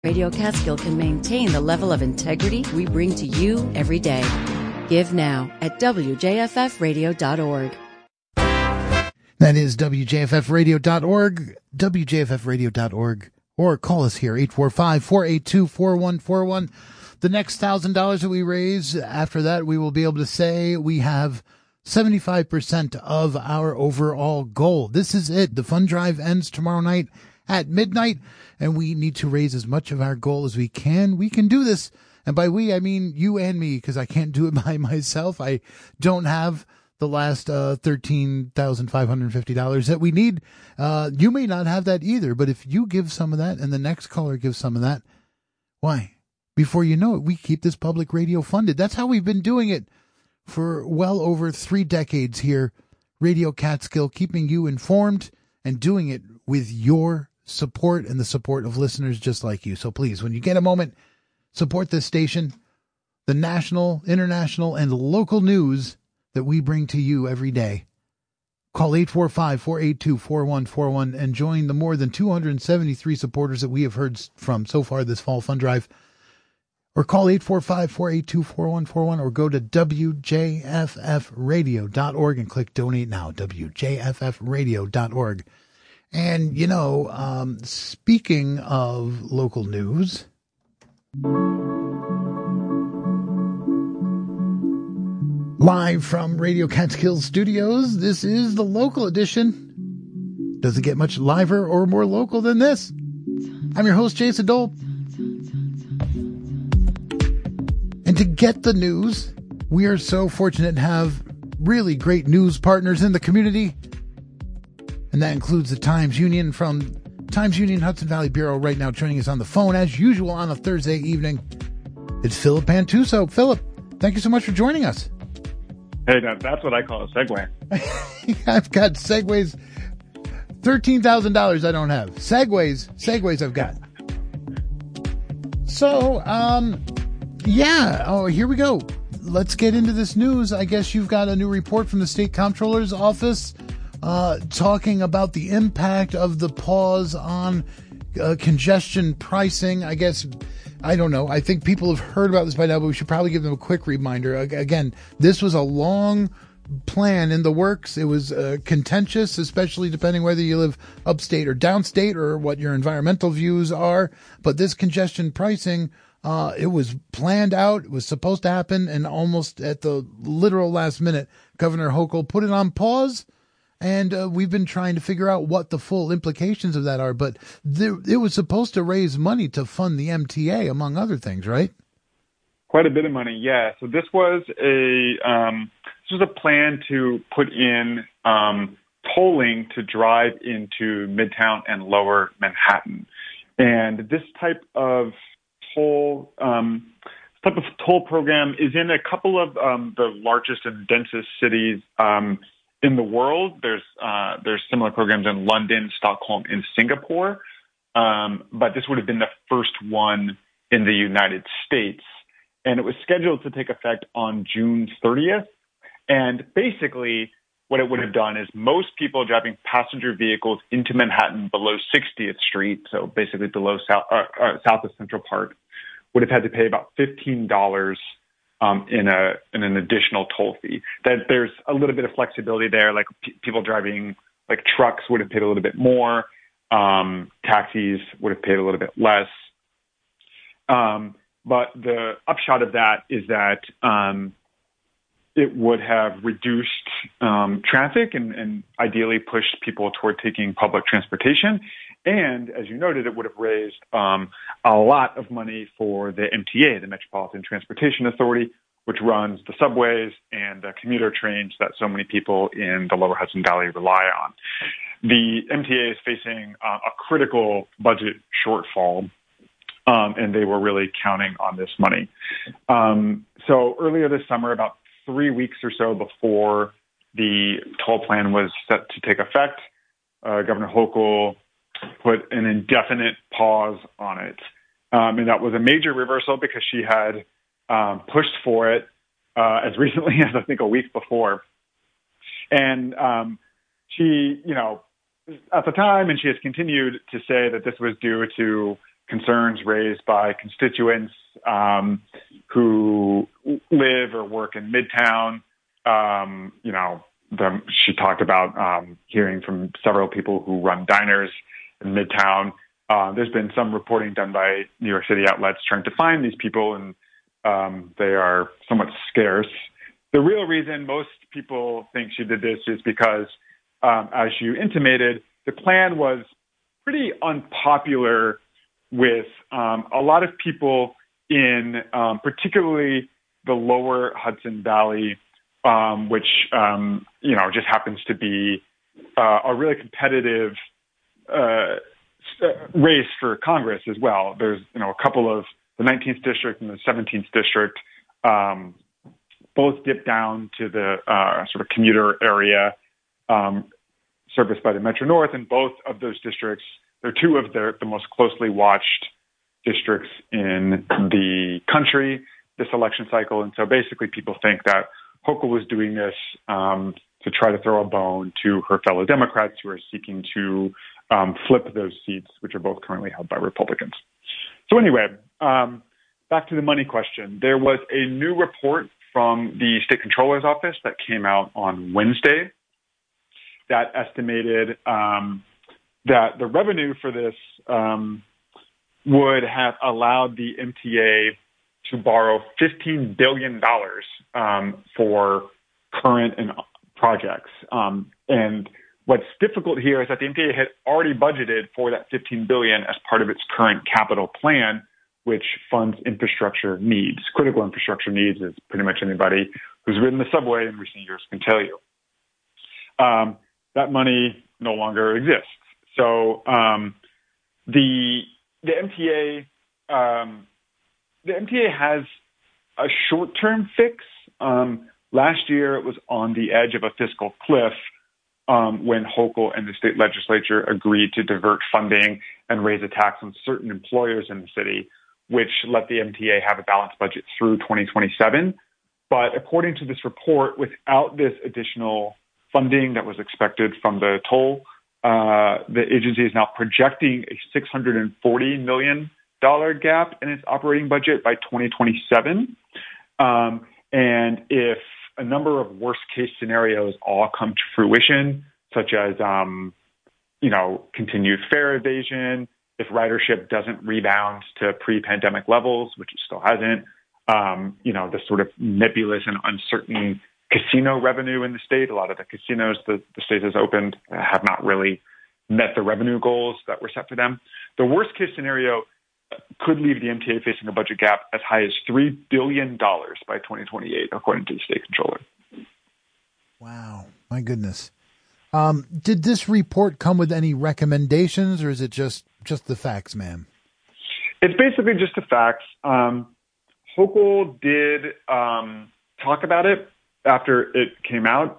Radio Catskill can maintain the level of integrity we bring to you every day. Give now at WJFFradio.org. That is WJFFradio.org, WJFFradio.org, or call us here, 845-482-4141. The next $1,000 that we raise, after that, we will be able to say we have 75% of our overall goal. This is it. The fund drive ends tomorrow night at midnight, and we need to raise as much of our goal as we can. We can do this. And by we, I mean you and me, because I can't do it by myself. I don't have the last $13,550 that we need. You may not have that either, but if you give some of that and the next caller gives some of that, why? Before you know it, we keep this public radio funded. That's how we've been doing it for well over 3 decades here. Radio Catskill, keeping you informed and doing it with your support and the support of listeners just like you. So please, when you get a moment, support this station, the national, international, and local news that we bring to you every day. Call 845-482-4141 and join the more than 273 supporters that we have heard from so far this fall fund drive. Or call 845-482-4141 or go to WJFFradio.org and click Donate Now, WJFFradio.org. And, you know, speaking of local news, live from Radio Catskill Studios, this is the local edition. Doesn't get much liver or more local than this. I'm your host, Jason Dole. And to get the news, we are so fortunate to have really great news partners in the community. And that includes the Times Union from Times Union Hudson Valley Bureau right now joining us on the phone as usual on a Thursday evening. It's Philip Pantuso. Philip, thank you so much for joining us. Hey, that's what I call a segue. I've got segues. $13,000 I don't have. Segways I've got. So, yeah. Oh, here we go. Let's get into this news. I guess you've got a new report from the State Comptroller's Office talking about the impact of the pause on congestion pricing. I guess, I don't know. I think people have heard about this by now, but we should probably give them a quick reminder. Again, this was a long plan in the works. It was contentious, especially depending whether you live upstate or downstate or what your environmental views are. But this congestion pricing, it was planned out. It was supposed to happen. And almost at the literal last minute, Governor Hochul put it on pause. And we've been trying to figure out what the full implications of that are. But it was supposed to raise money to fund the MTA, among other things, right? Quite a bit of money, yeah. So this was a plan to put in tolling to drive into Midtown and Lower Manhattan. And this type of toll program is in a couple of the largest and densest cities in the world. There's similar programs in London, Stockholm, and Singapore, but this would have been the first one in the United States, and it was scheduled to take effect on June 30th. And basically, what it would have done is most people driving passenger vehicles into Manhattan below 60th Street, so basically below south of Central Park, would have had to pay about $15. In an additional toll fee. That there's a little bit of flexibility there, like people driving like trucks would have paid a little bit more, taxis would have paid a little bit less. But the upshot of that is that it would have reduced traffic and ideally pushed people toward taking public transportation. And as you noted, it would have raised a lot of money for the MTA, the Metropolitan Transportation Authority, which runs the subways and the commuter trains that so many people in the Lower Hudson Valley rely on. The MTA is facing a critical budget shortfall, and they were really counting on this money. So earlier this summer, about 3 weeks or so before the toll plan was set to take effect, Governor Hochul put an indefinite pause on it. And that was a major reversal because she had pushed for it as recently as I think a week before. And she, at the time, and she has continued to say that this was due to concerns raised by constituents who live or work in Midtown. She talked about hearing from several people who run diners in Midtown. There's been some reporting done by New York City outlets trying to find these people, and they are somewhat scarce. The real reason most people think she did this is because, as you intimated, the plan was pretty unpopular with a lot of people in particularly the lower Hudson Valley, which, just happens to be a really competitive race for Congress as well. There's, a couple of the 19th district and the 17th district both dip down to the sort of commuter area serviced by the Metro North, and both of those districts, they're two of the most closely watched districts in the country this election cycle. And so basically people think that Hochul was doing this to try to throw a bone to her fellow Democrats who are seeking to flip those seats, which are both currently held by Republicans. So anyway, back to the money question. There was a new report from the state controller's office that came out on Wednesday that estimated that the revenue for this would have allowed the MTA to borrow $15 billion for current and projects. And what's difficult here is that the MTA had already budgeted for that $15 billion as part of its current capital plan, which funds infrastructure needs. Critical infrastructure needs, as pretty much anybody who's ridden the subway in recent years can tell you. That money no longer exists. So the MTA has a short-term fix. Last year, it was on the edge of a fiscal cliff when Hochul and the state legislature agreed to divert funding and raise a tax on certain employers in the city, which let the MTA have a balanced budget through 2027. But according to this report, without this additional funding that was expected from the toll, the agency is now projecting a $640 million gap in its operating budget by 2027. And if a number of worst-case scenarios all come to fruition, such as, continued fare evasion, if ridership doesn't rebound to pre-pandemic levels, which it still hasn't, the sort of nebulous and uncertain casino revenue in the state. A lot of the casinos the state has opened have not really met the revenue goals that were set for them. The worst case scenario could leave the MTA facing a budget gap as high as $3 billion by 2028, according to the state controller. Wow. My goodness. Did this report come with any recommendations, or is it just the facts, ma'am? It's basically just the facts. Hochul did talk about it after it came out.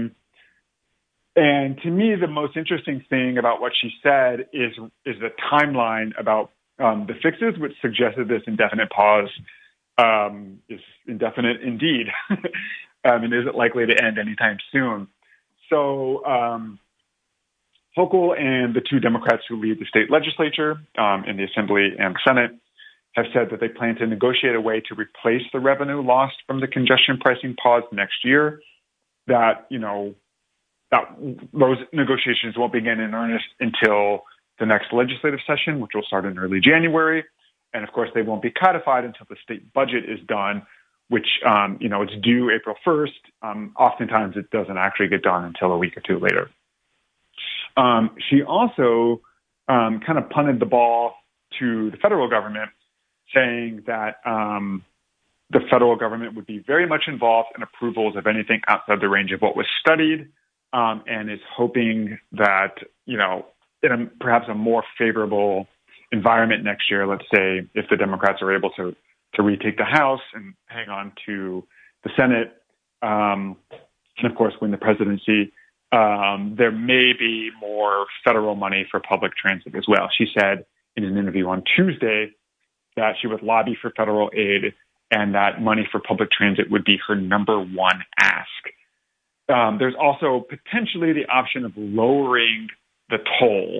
And to me, the most interesting thing about what she said is the timeline about the fixes, which suggested this indefinite pause is indefinite indeed. And isn't likely to end anytime soon. So Hochul and the two Democrats who lead the state legislature in the Assembly and the Senate have said that they plan to negotiate a way to replace the revenue lost from the congestion pricing pause next year. That those negotiations won't begin in earnest until the next legislative session, which will start in early January. And of course, they won't be codified until the state budget is done, which, it's due April 1st. Oftentimes it doesn't actually get done until a week or two later. She also kind of punted the ball to the federal government, saying that the federal government would be very much involved in approvals of anything outside the range of what was studied, and is hoping that, in perhaps a more favorable environment next year, let's say if the Democrats are able to retake the House and hang on to the Senate, and of course win the presidency, there may be more federal money for public transit as well. She said in an interview on Tuesday that she would lobby for federal aid and that money for public transit would be her number one ask. There's also potentially the option of lowering the toll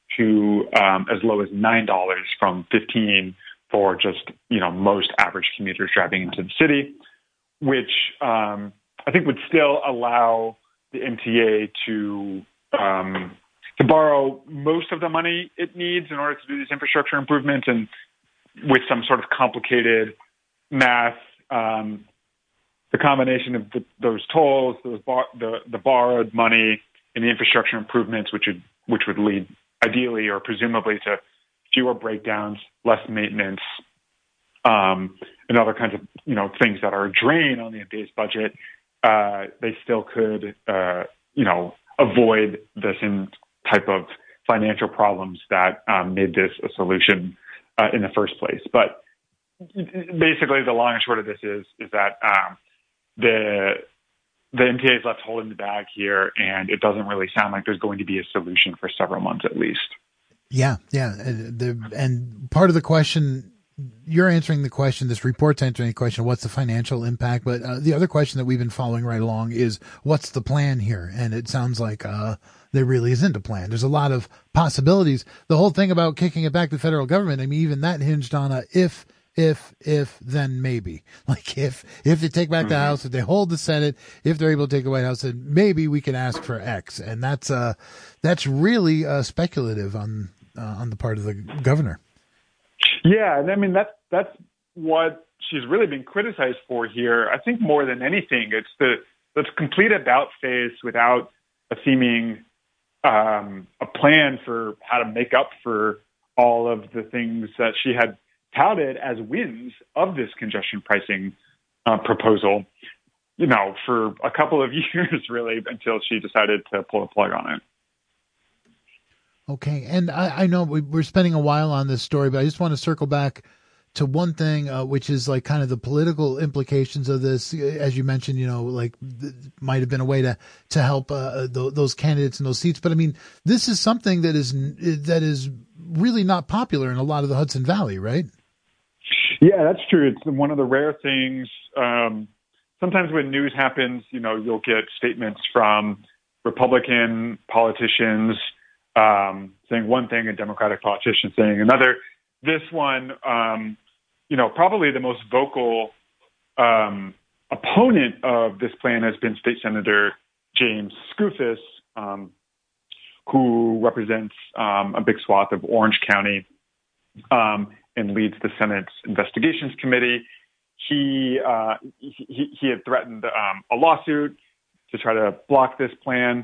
to as low as $9 from $15 for just, most average commuters driving into the city, which I think would still allow the MTA to borrow most of the money it needs in order to do these infrastructure improvements. And with some sort of complicated math, the combination of those tolls, the borrowed money, and the infrastructure improvements, which would lead ideally or presumably to fewer breakdowns, less maintenance, and other kinds of things that are a drain on the MTA's budget, they still could avoid the same type of financial problems that made this a solution in the first place. But basically, the long and short of this is that the MTA is left holding the bag here, and it doesn't really sound like there's going to be a solution for several months at least. Yeah. And part of the question, you're answering the question, this report's answering the question, what's the financial impact? But the other question that we've been following right along is, what's the plan here? And it sounds like there really isn't a plan. There's a lot of possibilities. The whole thing about kicking it back to the federal government, I mean, even that hinged on a if, then maybe. Like if they take back the House, if they hold the Senate, if they're able to take the White House, then maybe we can ask for X. And that's really speculative on the part of the governor. Yeah, and I mean that's what she's really been criticized for here. I think more than anything, it's the complete about face without a seeming a plan for how to make up for all of the things that she had touted as wins of this congestion pricing proposal, for a couple of years, really, until she decided to pull the plug on it. Okay. And I know we're spending a while on this story, but I just want to circle back to one thing, which is like kind of the political implications of this. As you mentioned, might have been a way to help those candidates in those seats. But I mean, this is something that is really not popular in a lot of the Hudson Valley, right? Yeah, that's true. It's one of the rare things. Sometimes when news happens, you'll get statements from Republican politicians saying one thing and Democratic politicians saying another. This one, probably the most vocal opponent of this plan has been State Senator James Skoufis, who represents a big swath of Orange County and leads the Senate's Investigations Committee. He had threatened a lawsuit to try to block this plan.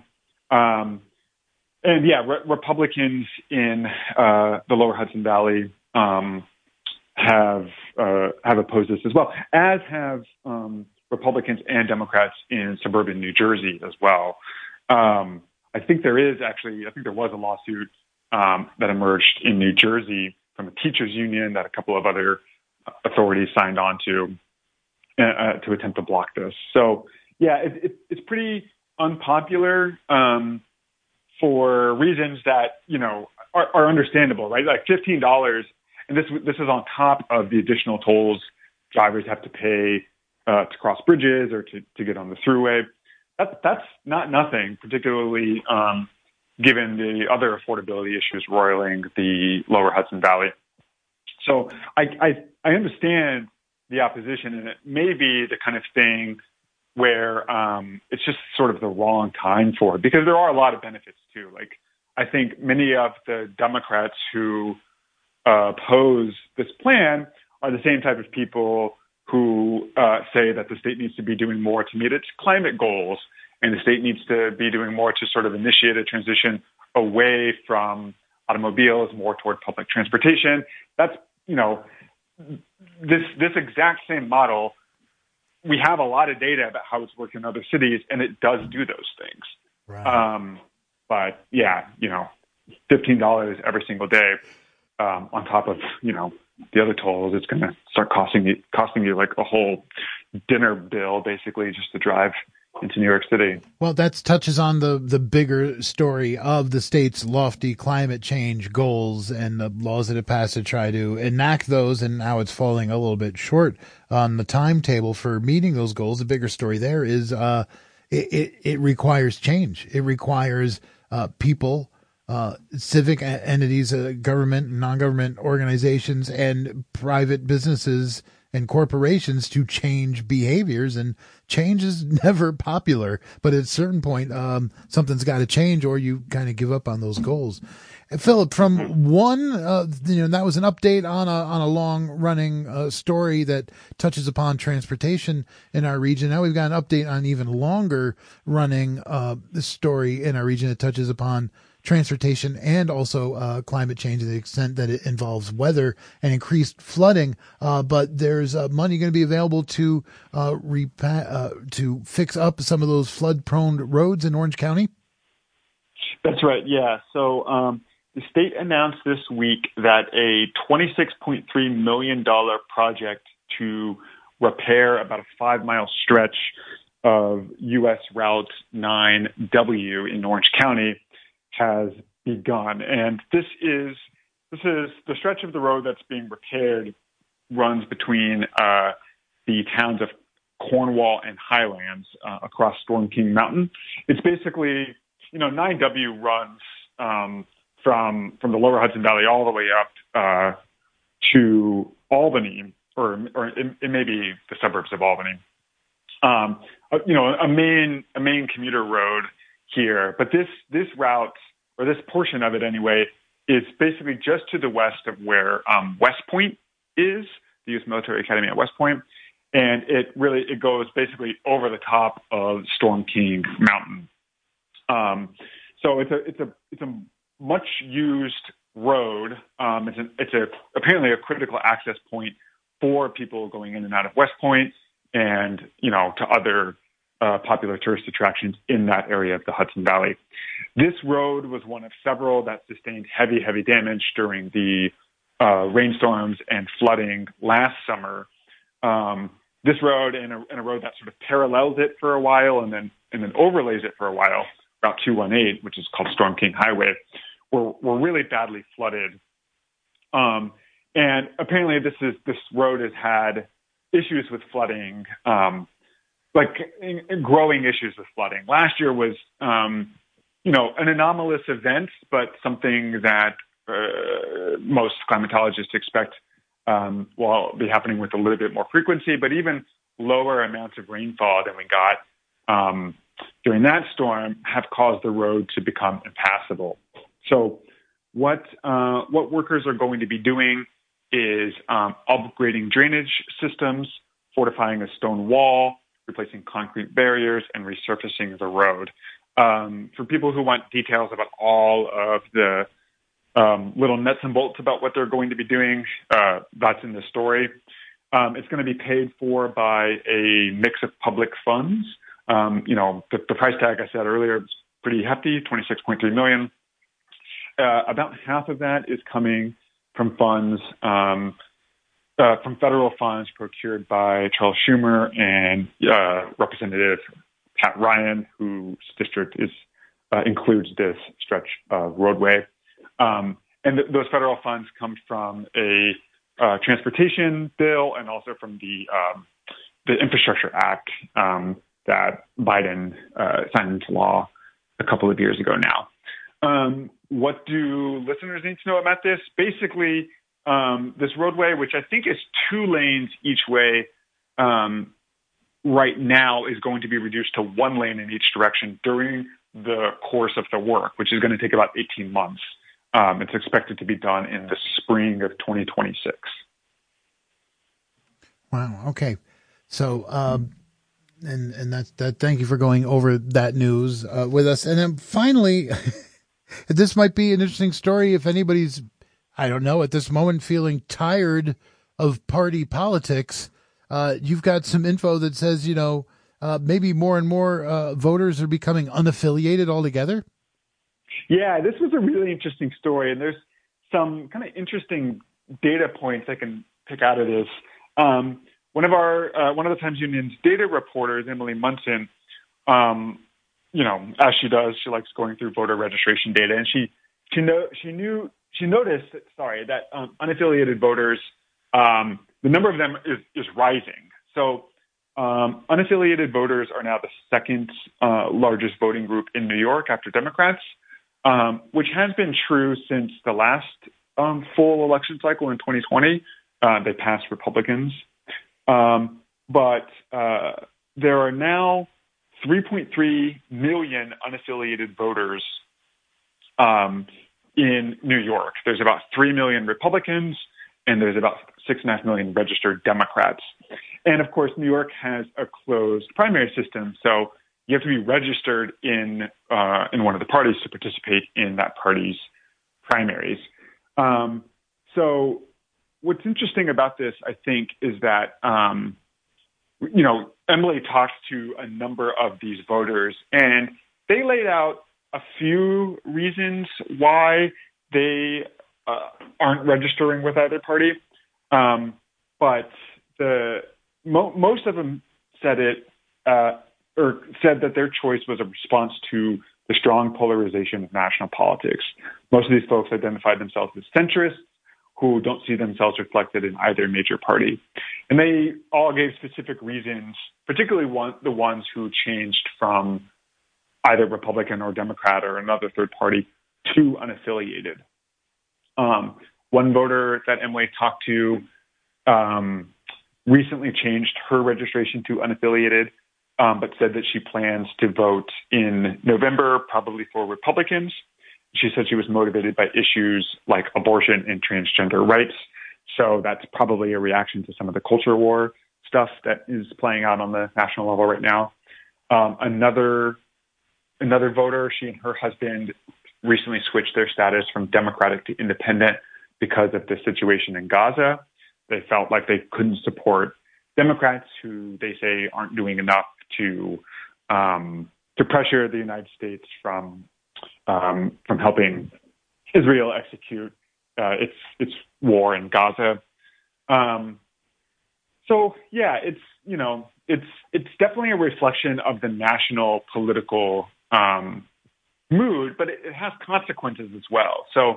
Republicans in the Lower Hudson Valley have opposed this as well, as have Republicans and Democrats in suburban New Jersey as well. I think there was a lawsuit that emerged in New Jersey from a teachers union that a couple of other authorities signed on to attempt to block this. So yeah, it's pretty unpopular for reasons that are understandable, right? Like $15, and this is on top of the additional tolls drivers have to pay to cross bridges or to get on the thruway. That's not nothing, particularly given the other affordability issues roiling the Lower Hudson Valley. So I understand the opposition, and it may be the kind of thing where it's just sort of the wrong time for it, because there are a lot of benefits too. Like, I think many of the Democrats who oppose this plan are the same type of people who say that the state needs to be doing more to meet its climate goals, and the state needs to be doing more to sort of initiate a transition away from automobiles, more toward public transportation. That's, this exact same model. We have a lot of data about how it's worked in other cities, and it does do those things. Right. But yeah, $15 every single day on top of the other tolls, it's going to start costing you like a whole dinner bill, basically, just to drive into New York City. Well, that touches on the bigger story of the state's lofty climate change goals and the laws that it passed to try to enact those, and how it's falling a little bit short on the timetable for meeting those goals. The bigger story there is it requires change. It requires people civic entities, government, non-government organizations, and private businesses and corporations to change behaviors. And change is never popular, but at a certain point, something's got to change, or you kind of give up on those goals. Philip, from one, that was an update on a long-running story that touches upon transportation in our region. Now we've got an update on even longer-running story in our region that touches upon transportation and also climate change to the extent that it involves weather and increased flooding. But there's money going to be available to fix up some of those flood-prone roads in Orange County. That's right. Yeah. So the state announced this week that a $26.3 million project to repair about a 5-mile stretch of U.S. Route 9W in Orange County has begun. And this is the stretch of the road that's being repaired runs between the towns of Cornwall and Highlands across Storm King Mountain. It's basically, 9W runs from the lower Hudson Valley all the way up to Albany, or it may be the suburbs of Albany. A main commuter road here, but this route, or this portion of it anyway, is basically just to the west of where West Point is, the U.S. Military Academy at West Point, and it goes basically over the top of Storm King Mountain. So it's a much used road. It's apparently a critical access point for people going in and out of West Point, and to other popular tourist attractions in that area of the Hudson Valley. This road was one of several that sustained heavy damage during the rainstorms and flooding last summer. This road and a road that sort of parallels it for a while and then overlays it for a while, Route 218, which is called Storm King Highway, were really badly flooded. And apparently this road has had issues with flooding, growing issues with flooding. Last year was, an anomalous event, but something that most climatologists expect will be happening with a little bit more frequency, but even lower amounts of rainfall than we got during that storm have caused the road to become impassable. So what workers are going to be doing is upgrading drainage systems, fortifying a stone wall, replacing concrete barriers, and resurfacing the road. For people who want details about all of the little nuts and bolts about what they're going to be doing, that's in the story. It's going to be paid for by a mix of public funds. The price tag I said earlier is pretty hefty, $26.3 million. About half of that is coming from funds, from federal funds procured by Charles Schumer and Representative Pat Ryan, whose district includes this stretch of roadway. And those federal funds come from a transportation bill and also from the Infrastructure Act that Biden signed into law a couple of years ago now. What do listeners need to know about this? Basically, this roadway, which I think is 2 lanes each way right now, is going to be reduced to 1 lane in each direction during the course of the work, which is going to take about 18 months. It's expected to be done in the spring of 2026. Wow. Okay. So, and that. Thank you for going over that news with us. And then finally, this might be an interesting story if anybody's, I don't know, at this moment feeling tired of party politics. You've got some info that says, maybe more and more voters are becoming unaffiliated altogether. Yeah, this was a really interesting story, and there's some kind of interesting data points I can pick out of this. One of the Times Union's data reporters, Emily Munson, as she does, she likes going through voter registration data, and she noticed that unaffiliated voters, the number of them is rising. So unaffiliated voters are now the second largest voting group in New York after Democrats. which has been true since the last full election cycle in 2020. They passed Republicans. But there are now 3.3 million unaffiliated voters in New York. There's about 3 million Republicans, and there's about 6.5 million registered Democrats. And of course, New York has a closed primary system, so you have to be registered in one of the parties to participate in that party's primaries. So what's interesting about this, I think, is that Emily talked to a number of these voters, and they laid out a few reasons why they aren't registering with either party. But most of them said that their choice was a response to the strong polarization of national politics. Most of these folks identified themselves as centrists who don't see themselves reflected in either major party. And they all gave specific reasons, particularly the ones who changed from either Republican or Democrat or another third party to unaffiliated. One voter that Emily talked to recently changed her registration to unaffiliated, but said that she plans to vote in November, probably for Republicans. She said she was motivated by issues like abortion and transgender rights. So that's probably a reaction to some of the culture war stuff that is playing out on the national level right now. Another voter, she and her husband recently switched their status from Democratic to Independent because of the situation in Gaza. They felt like they couldn't support Democrats who they say aren't doing enough to pressure the United States from helping Israel execute its war in Gaza. So yeah, it's definitely a reflection of the national political mood, but it has consequences as well. So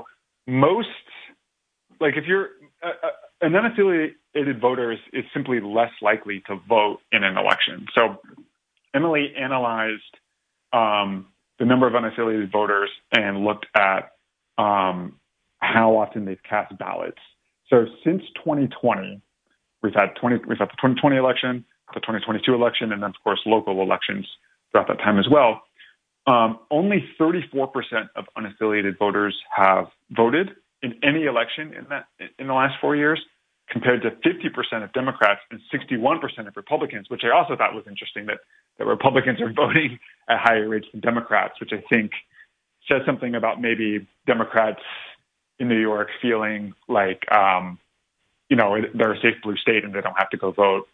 if you're an unaffiliated voter is simply less likely to vote in an election. So Emily analyzed the number of unaffiliated voters and looked at how often they've cast ballots. So since 2020, we've had the 2020 election, the 2022 election, and then of course local elections throughout that time as well. Only 34% of unaffiliated voters have voted in any election in the last 4 years, compared to 50% of Democrats and 61% of Republicans, which I also thought was interesting that Republicans are voting at higher rates than Democrats, which I think says something about maybe Democrats in New York feeling like, they're a safe blue state and they don't have to go vote.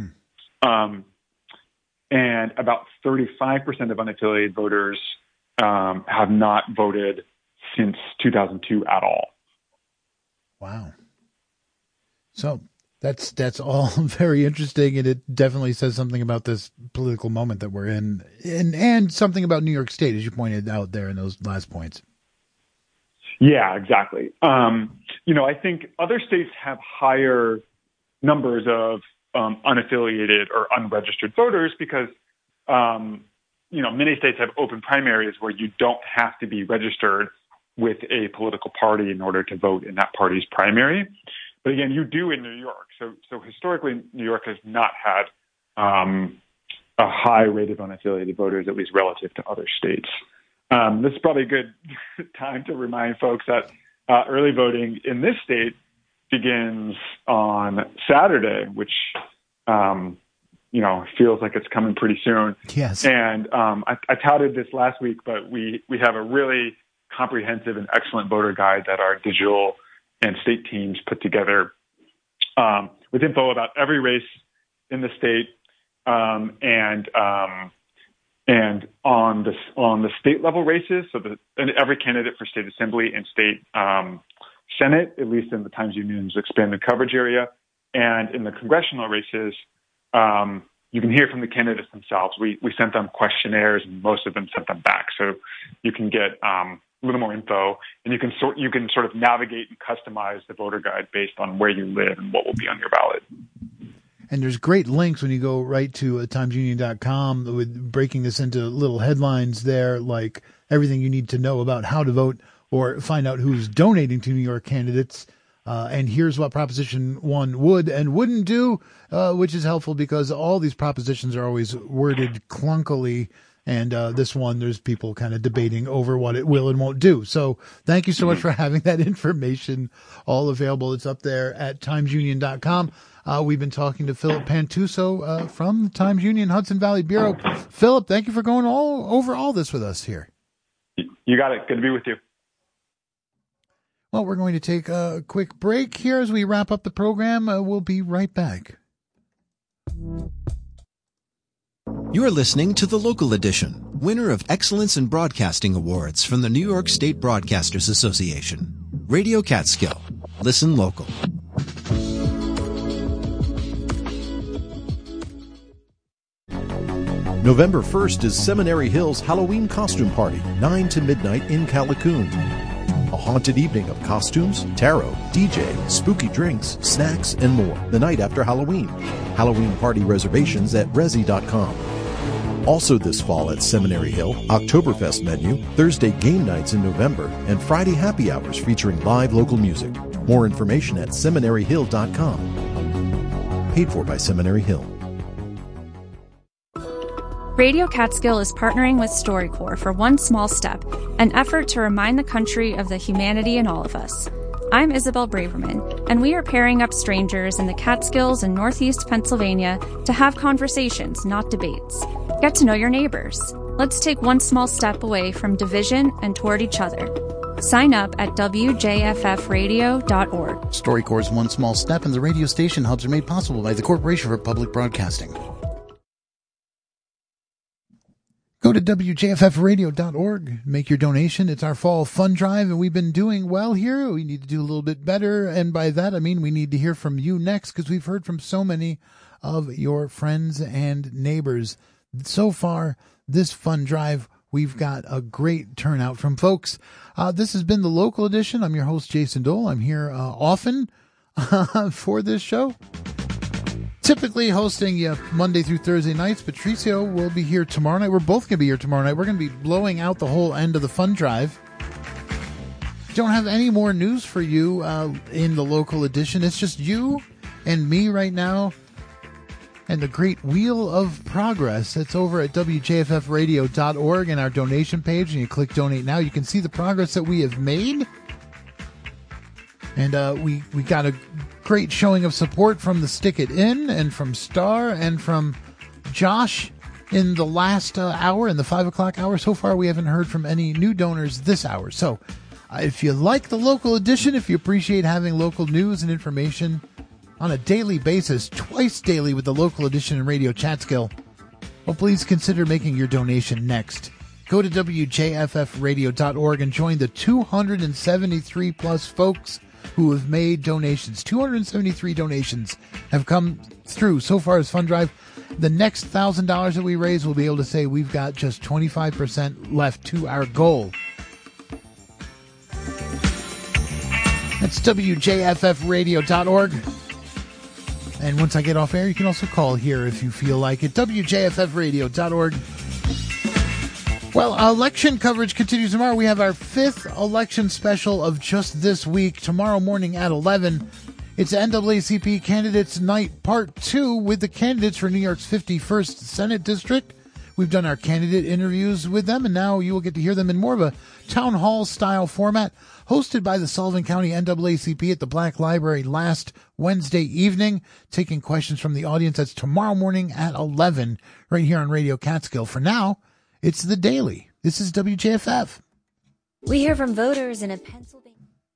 And about 35% of unaffiliated voters have not voted since 2002 at all. Wow. So that's all very interesting, and it definitely says something about this political moment that we're in, and something about New York State, as you pointed out there in those last points. Yeah, exactly. I think other states have higher numbers of unaffiliated or unregistered voters because, many states have open primaries where you don't have to be registered with a political party in order to vote in that party's primary. But again, you do in New York. So historically, New York has not had a high rate of unaffiliated voters, at least relative to other states. This is probably a good time to remind folks that early voting in this state begins on Saturday, which, feels like it's coming pretty soon. Yes. And I touted this last week, but we have a really comprehensive and excellent voter guide that our digital and state teams put together with info about every race in the state and on the state level races. So and every candidate for state assembly and state Senate, at least in the Times Union's expanded coverage area, and in the congressional races, you can hear from the candidates themselves. We sent them questionnaires, and most of them sent them back. So you can get a little more info, and you can sort of navigate and customize the voter guide based on where you live and what will be on your ballot. And there's great links when you go right to timesunion.com with breaking this into little headlines there, like everything you need to know about how to vote or find out who's donating to New York candidates. And here's what Proposition 1 would and wouldn't do, which is helpful because all these propositions are always worded clunkily. And this one, there's people kind of debating over what it will and won't do. So thank you so much for having that information all available. It's up there at timesunion.com. We've been talking to Philip Pantuso from the Times Union Hudson Valley Bureau. Philip, thank you for going over all this with us here. You got it. Good to be with you. Well, we're going to take a quick break here as we wrap up the program. We'll be right back. You are listening to The Local Edition, winner of Excellence in Broadcasting Awards from the New York State Broadcasters Association. Radio Catskill. Listen local. November 1st is Seminary Hill's Halloween Costume Party, 9 to midnight in Callicoon. A haunted evening of costumes, tarot, DJ, spooky drinks, snacks, and more the night after Halloween. Halloween party reservations at resi.com. Also this fall at Seminary Hill, Oktoberfest menu, Thursday game nights in November, and Friday happy hours featuring live local music. More information at seminaryhill.com. Paid for by Seminary Hill. Radio Catskill is partnering with StoryCorps for One Small Step, an effort to remind the country of the humanity in all of us. I'm Isabel Braverman, and we are pairing up strangers in the Catskills and Northeast Pennsylvania to have conversations, not debates. Get to know your neighbors. Let's take one small step away from division and toward each other. Sign up at wjffradio.org. StoryCorps' One Small Step and the radio station hubs are made possible by the Corporation for Public Broadcasting. Go to wjffradio.org, make your donation. It's our fall fund drive, and we've been doing well here. We need to do a little bit better, and by that I mean we need to hear from you next because we've heard from so many of your friends and neighbors. So far, this fund drive, we've got a great turnout from folks. This has been the Local Edition. I'm your host, Jason Dole. I'm here often for this show. Typically hosting you Monday through Thursday nights. Patricio will be here tomorrow night. We're both going to be here tomorrow night. We're going to be blowing out the whole end of the fund drive. Don't have any more news for you in the Local Edition. It's just you and me right now and the great Wheel of Progress. It's over at wjffradio.org and our donation page, and you click Donate Now. You can see the progress that we have made. And we got a great showing of support from the Stick It In and from Star and from Josh in the last hour, in the 5 o'clock hour. So far, we haven't heard from any new donors this hour. So if you like the Local Edition, if you appreciate having local news and information on a daily basis, twice daily with the Local Edition and Radio Catskill, well, please consider making your donation next. Go to wjffradio.org and join the 273 plus folks who have made donations. 273 donations have come through so far as Fund Drive. The next $1,000 that we raise, we'll be able to say we've got just 25% left to our goal. That's wjffradio.org. And once I get off air, you can also call here if you feel like it. wjffradio.org. Well, election coverage continues tomorrow. We have our 5th election special of just this week. Tomorrow morning at 11, it's NAACP Candidates Night Part 2 with the candidates for New York's 51st Senate District. We've done our candidate interviews with them, and now you will get to hear them in more of a town hall style format, hosted by the Sullivan County NAACP at the Black Library last Wednesday evening, taking questions from the audience. That's tomorrow morning at 11 right here on Radio Catskill. For now, it's The Daily. This is WJFF. We hear from voters in a Pennsylvania...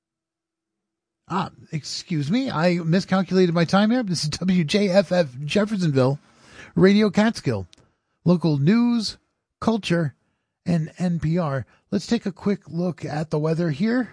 Excuse me. I miscalculated my time here. This is WJFF Jeffersonville, Radio Catskill. Local news, culture, and NPR. Let's take a quick look at the weather here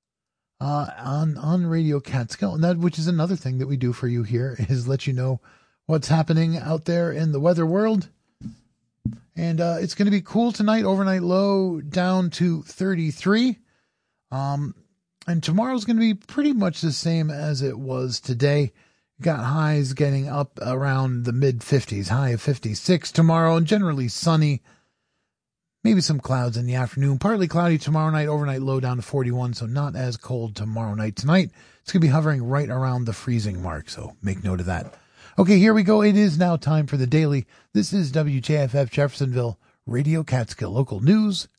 on Radio Catskill. And that, which is another thing that we do for you here, is let you know what's happening out there in the weather world. And it's going to be cool tonight, overnight low down to 33. And tomorrow's going to be pretty much the same as it was today. Got highs getting up around the mid-50s, high of 56 tomorrow, and generally sunny. Maybe some clouds in the afternoon. Partly cloudy tomorrow night. Overnight low down to 41, so not as cold tomorrow night. Tonight, it's going to be hovering right around the freezing mark, so make note of that. Okay, here we go. It is now time for the daily. This is WJFF Jeffersonville Radio Catskill, local news